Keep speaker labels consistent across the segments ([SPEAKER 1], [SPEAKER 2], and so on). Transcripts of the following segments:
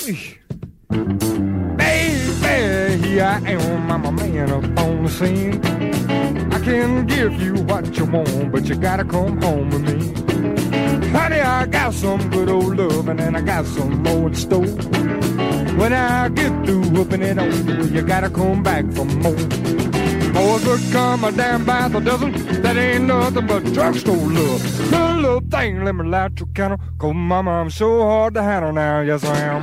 [SPEAKER 1] Baby, here I am, I'm a man up on the scene. I can give you what you want, but you gotta come home with me. Honey, I got some good old loving and I got some more in store. When I get through whooping it on you, you gotta come back for more. Boys would come a damn by the dozen, that ain't nothing but drugstore love. Good little thing, let me light your candle, 'cause mama, I'm so hard to handle now, yes I am.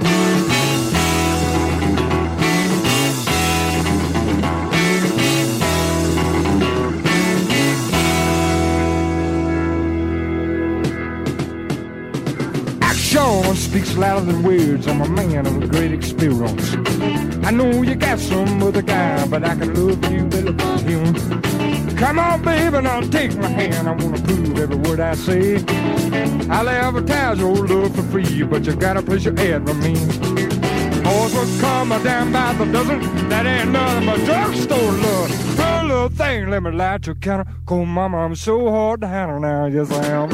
[SPEAKER 1] Action speaks louder than words, I'm a man of a great experience. I know you got some other guy, but I can love you better than him. Come on, baby, now take my hand. I wanna prove every word I say. I'll advertise your love for free, but you gotta place your ad for me. Boys will come a damn by the dozen, that ain't nothing but drugstore love. Good little thing, let me light your counter, 'cause mama, I'm so hard to handle now, yes I am.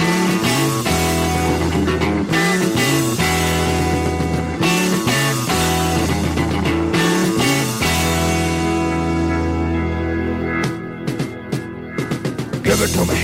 [SPEAKER 1] Give it to me.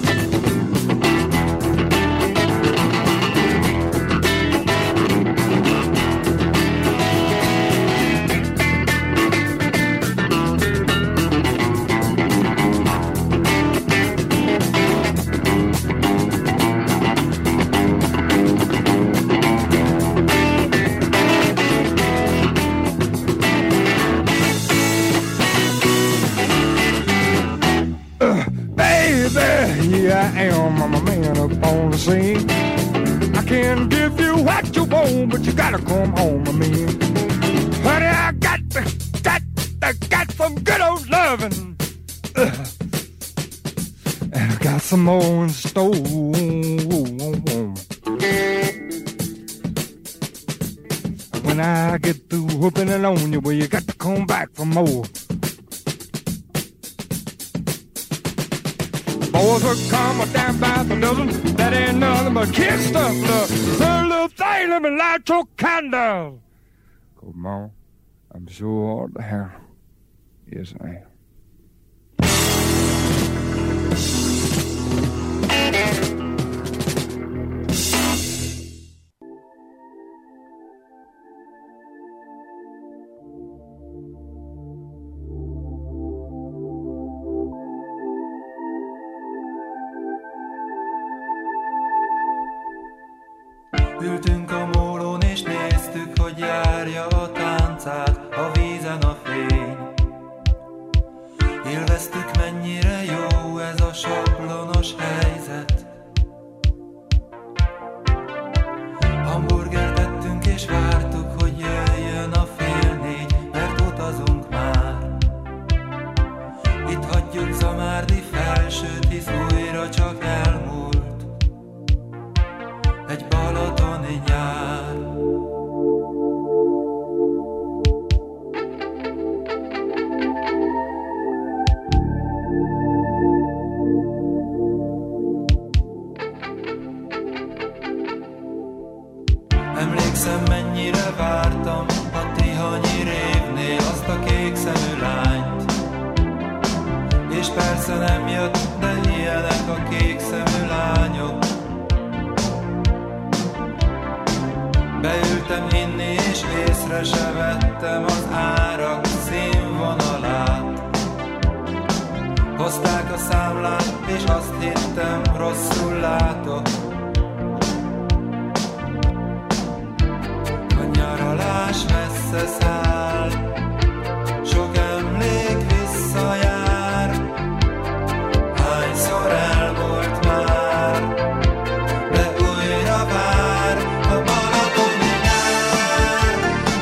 [SPEAKER 1] I am, I'm a man up on the scene. I can give you what you want, but you gotta come home with me. Honey, I got some good old loving. And I got some more in store. When I get through whooping it on you, well, you got to come back for more. Boys will come a damn by the dozen, that ain't nothing but kid stuff, love. Her little thing, let me light your candle. Come on, I'm so hard to handle. Yes, I am.
[SPEAKER 2] Ültünk a mólón és néztük, hogy járja a táncát a vízen a fény. Élveztük, mennyire jó ez a sablonos helyzet. Hamburgert tettünk és vártuk, hogy jöjjön a 3:30, mert utazunk már. Itt hagyjuk Zamárdi Felsőt, hisz újra csak elmúlt egy balatoni nyár. Emlékszem, mennyire vártam a Tihanyi révnél azt a kék szemű lányt. És persze nem jött, de ilyenek a kék szemű lányok. Beültem inni, és észre se vettem az árak színvonalát. Hozták a számlát, és azt hittem, rosszul látok. A nyaralás messze száll, sok emlék visszajár. Hányszor elmúlt már, de újra vár a balatoni nyár.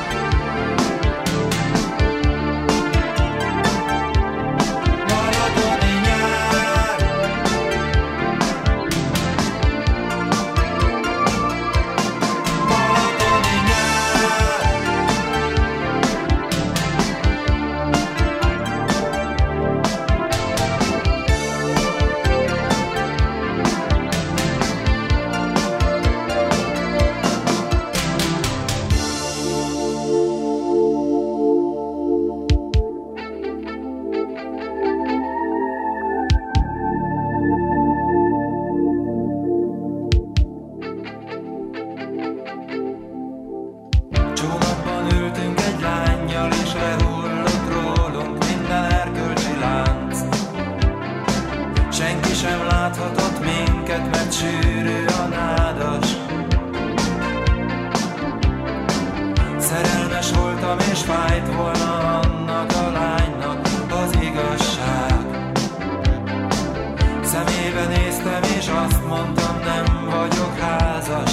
[SPEAKER 2] Balatoni nyár. Balatoni nyár. magam, és fájt volna annak a lánynak az igazság. Szemébe néztem, és azt mondtam, nem vagyok házas.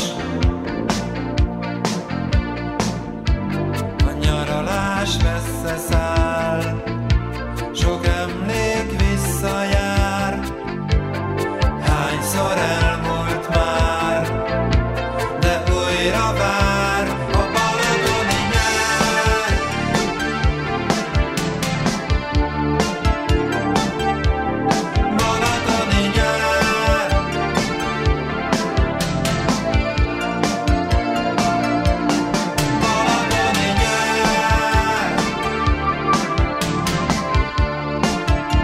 [SPEAKER 2] A nyaralás messze száll, sok emlék visszajár. Hányszor elmúlt már, de újra vár a balatoni nyár. Balatoni nyár. Balatoni nyár.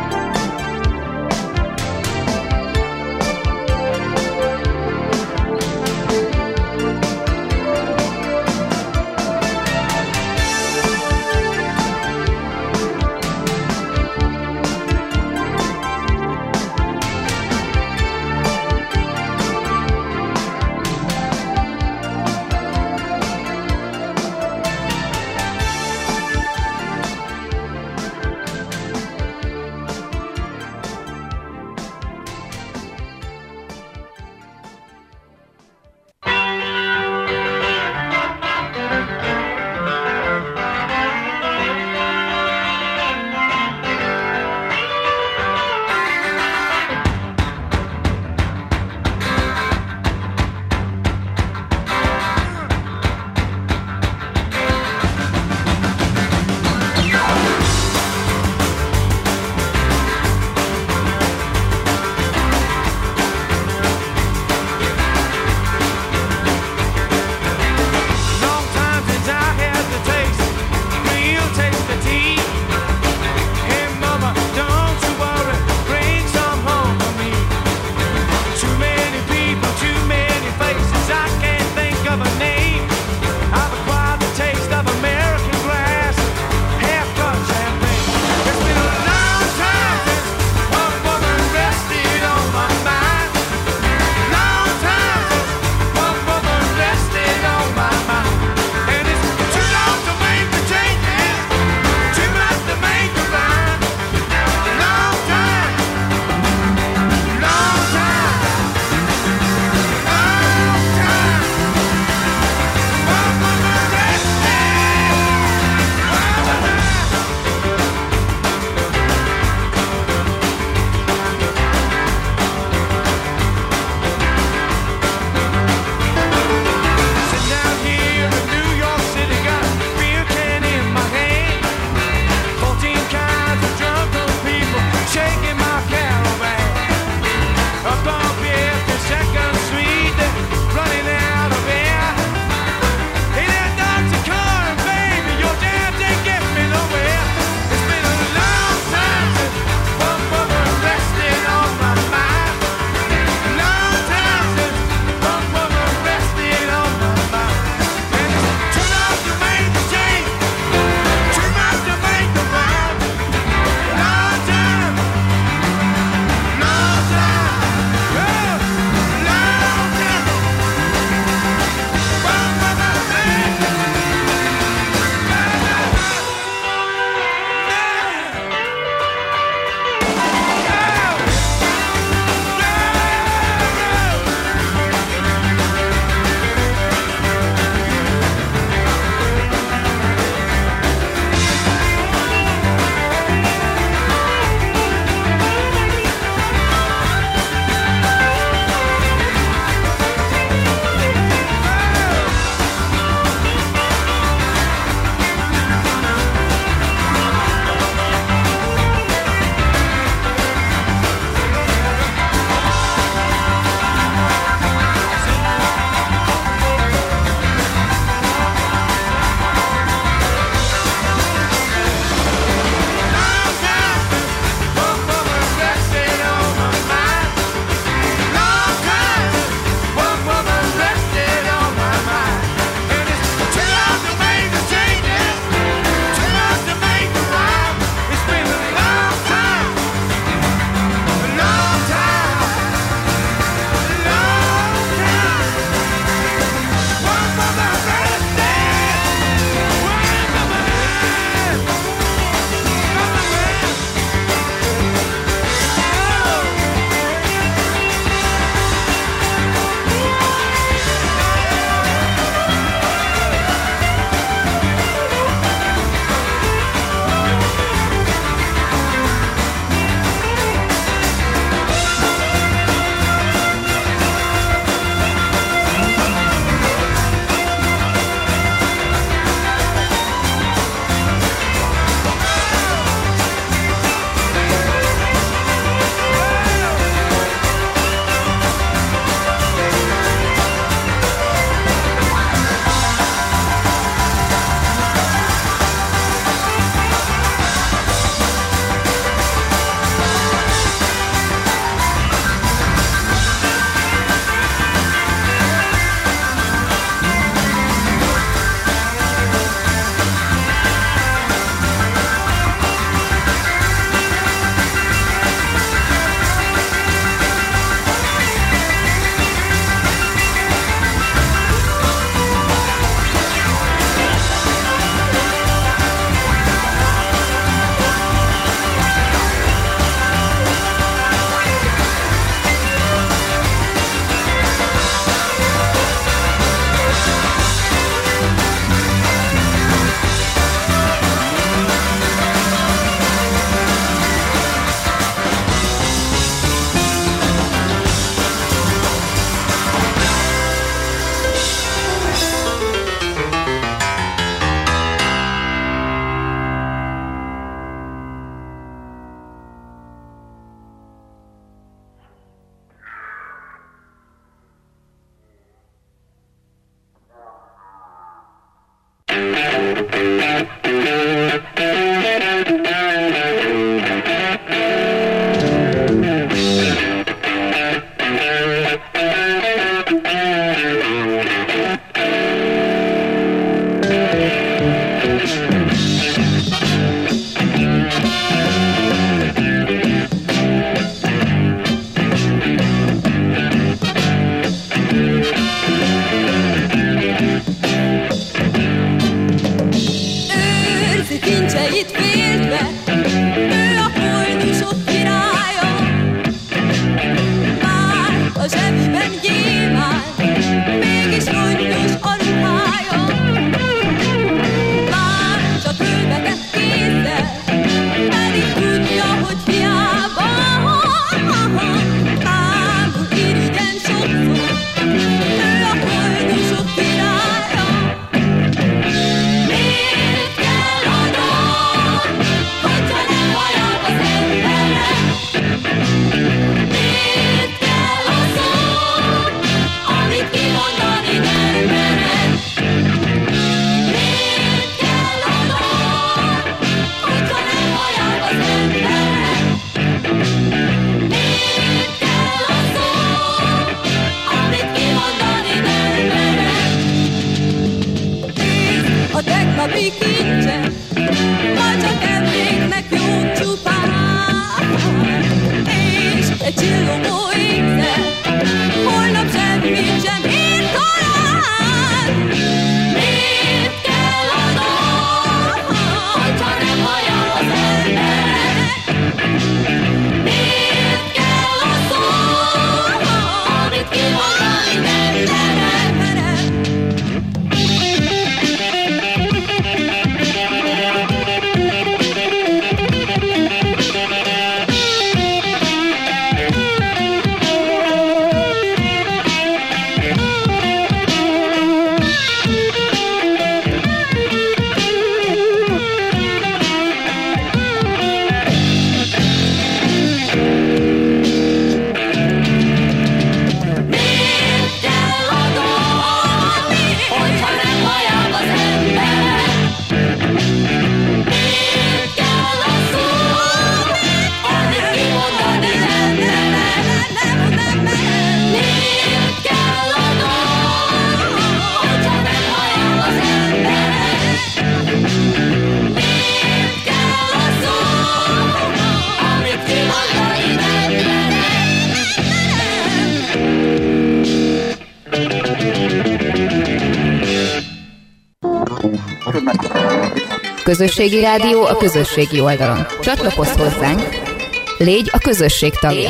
[SPEAKER 3] Közösségi rádió a közösségi oldalon. Csatlakozz hozzánk, légy a közösség tagja.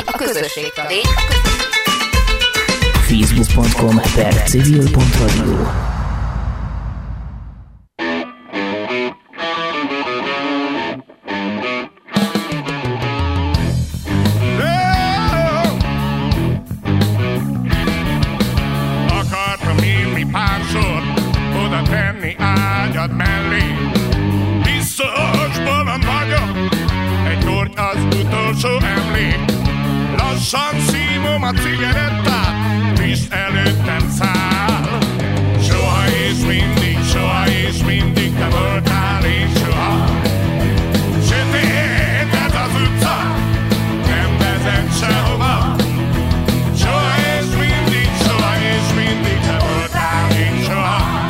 [SPEAKER 4] Facebook.com/civil.radio.
[SPEAKER 1] Akartam írni pár sort, oda tenni ágyad mellé. Biztos bolond vagyok, egy korty az utolsó emlék. Lassan szívom a cigarettát, Pist előttem száll. Soha és mindig te voltál én soha. Sötét ez az utca, nem vezet sehova. Soha és mindig te voltál én soha.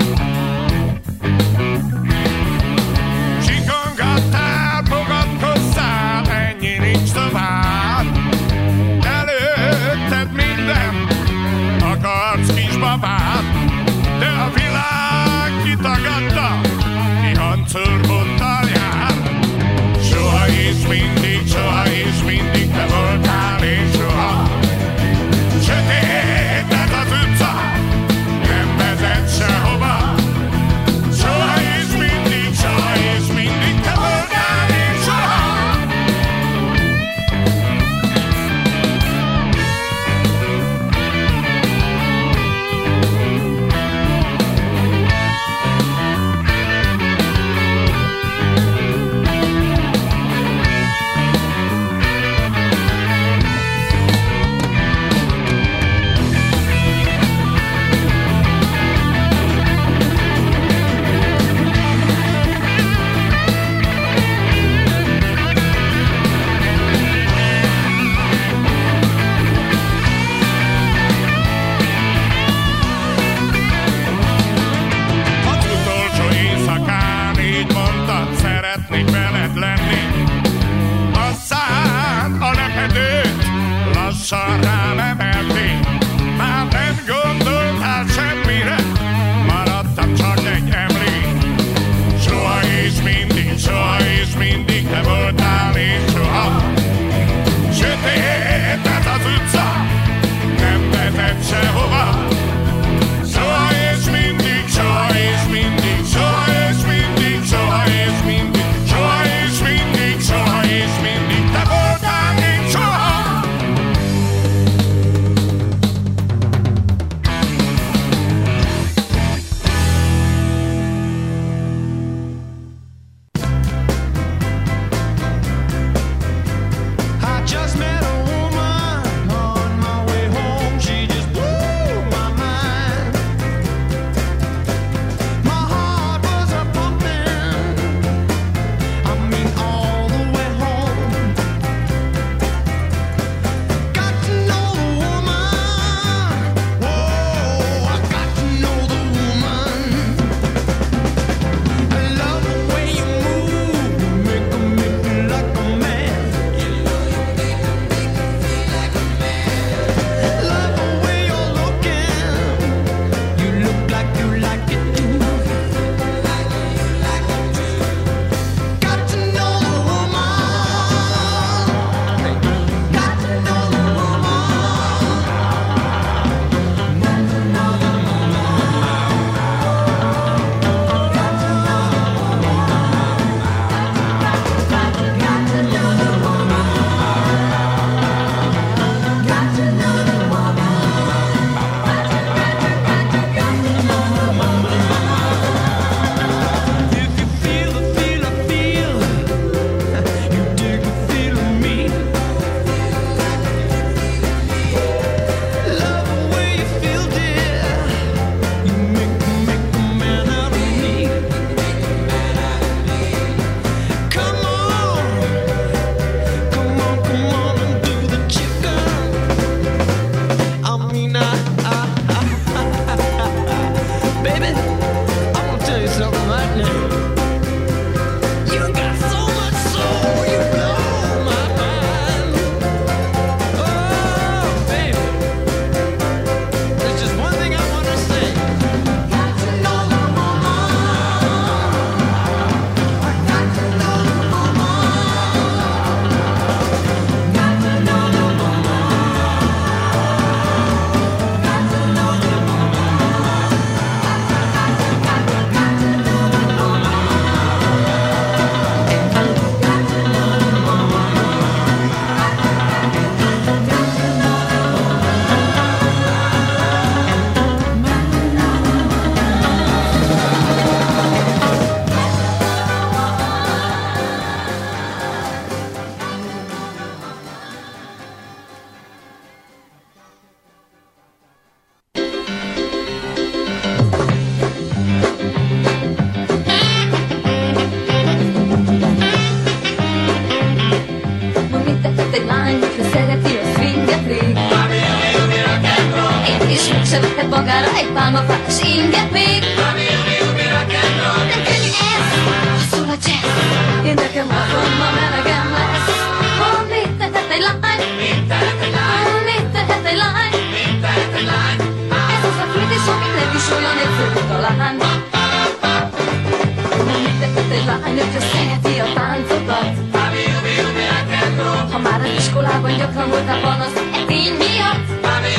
[SPEAKER 1] Csikongattál, fogadkozzál, ennyi nincs tovább. Előtted minden, akarsz kis
[SPEAKER 5] magára egy pálmafás inget még. Nem könnyű ez, ha szól a jazz. Én nekem otthon ma melegem lesz. Mit tehet egy lány? Mit tehet egy lány? Ez az a kérdés, amit nem is olyan egyszerű talán. Mit tehet egy lány, hogyha szereti a táncokat? Ha már az iskolában gyakran voltál panasz e tény miatt.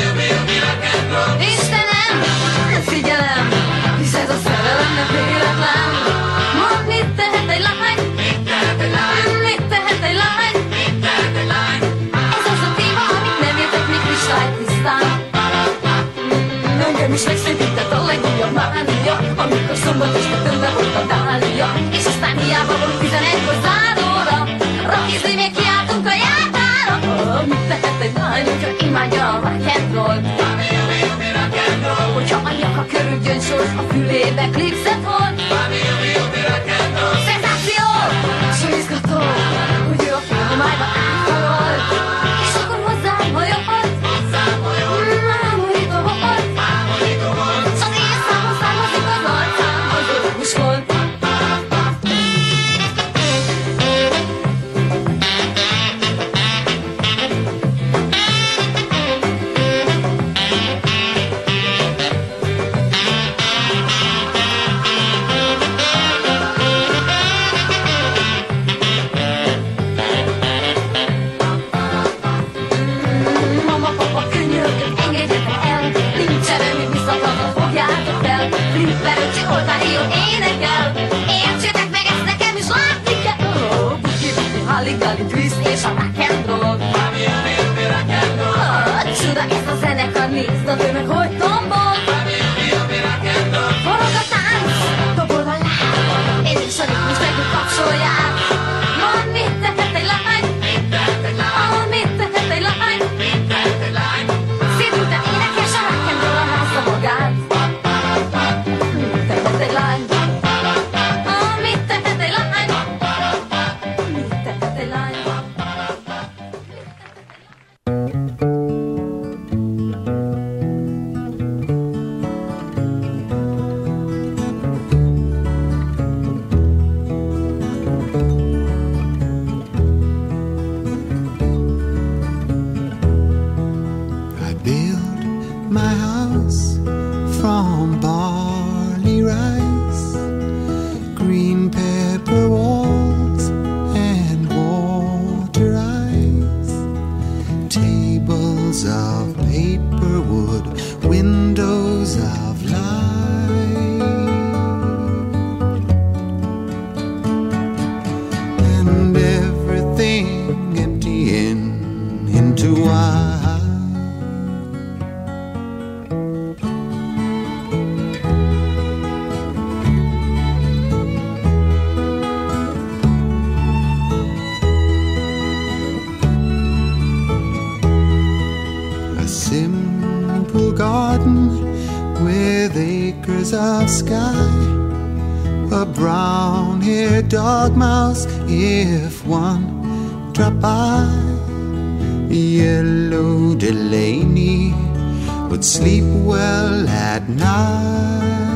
[SPEAKER 5] Istenem, figyelem, hisz ez a szerelem nem véletlen. Mondd, mit tehet egy lány? Mit tehet egy lány? Ez az a téma, amit nem értek még kristálytisztán. Engem is megszépített a legújabb mánia, amikor szombat este tömve volt a dália. És aztán hiába volt 11-kor záróra, rockizni még kiáltunk a jártára. Mit tehet egy lány, hogyha imádja a rock'n'roll? Hogyha a nyaka körül gyöngysors, a fülébe klipszet hord. Szenzáció! S izgató, hogy ő a filmájba átharolt. És akkor hozzám hajolt. Ámorító volt. S az én számon származik az arcámhoz örömus volt. Halligalli twist és a rock'n'roll. Csuda ez a zenekar, nézd a tömeg, hogy tombol. Forog a tánc, dobol a láb, én is a ritmus megint kapcsolját. Mondd, mit tehet egy lány? Mit tehet egy lány? Szédülten énekes a rock'n'roll a házza magát. Mit tehet egy lány? Mit tehet egy lány?
[SPEAKER 6] Of sky, a brown-haired dog mouse, if one drop by. Yellow Delaney would sleep well at night.